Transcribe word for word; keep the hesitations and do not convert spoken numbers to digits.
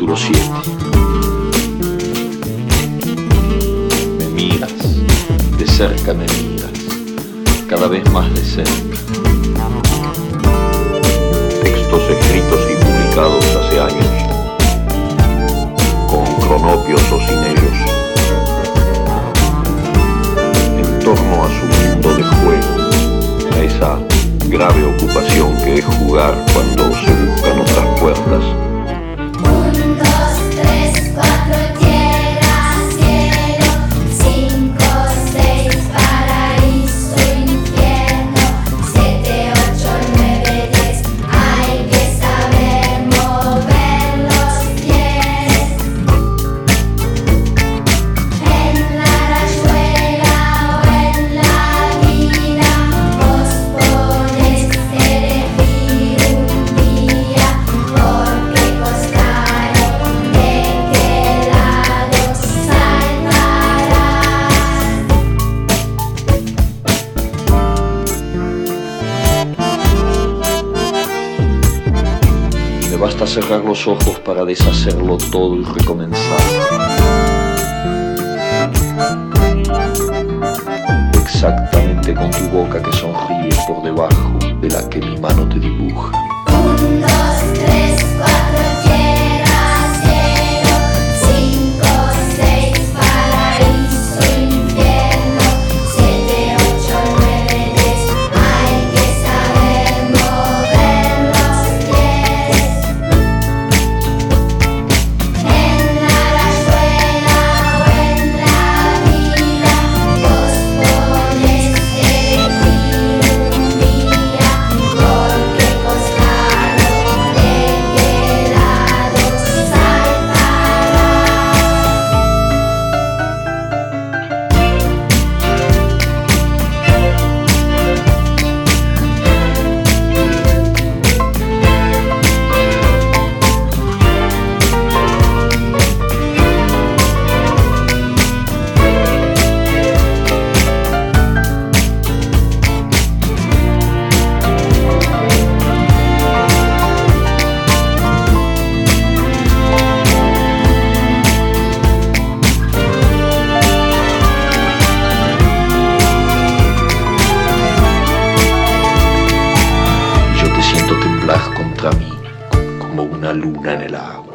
Capítulo siete. Me miras, de cerca me miras, cada vez más de cerca. Textos escritos y publicados hace años, con cronopios o sin ellos, en torno a su mundo de juego, a esa grave ocupación que es jugar cuando se buscan otras puertas. Un, dos, tres, cuatro, tierra, cielo, cinco, seis, paraíso, infierno, siete, ocho, nueve, diez, hay que saber mover los pies. En la rayuela o en la vida, vos podés elegir un día, porque costaro de qué lado saltarás. Me basta cerrar los ojos para deshacerlo todo y recomenzar. Exactamente con tu boca que sonríe por debajo de la que mi mano te dibuja. Un, dos, tres, cuatro, tierra, cielo, cinco, seis, paraíso, infierno, siete, ocho, nueve, diez, hay que saber mover los pies. En la rayuela o en la vida, vos podés elegir un día, porque costaro de qué lado saltarás. Y yo te siento temblar contra mí como una luna en el agua.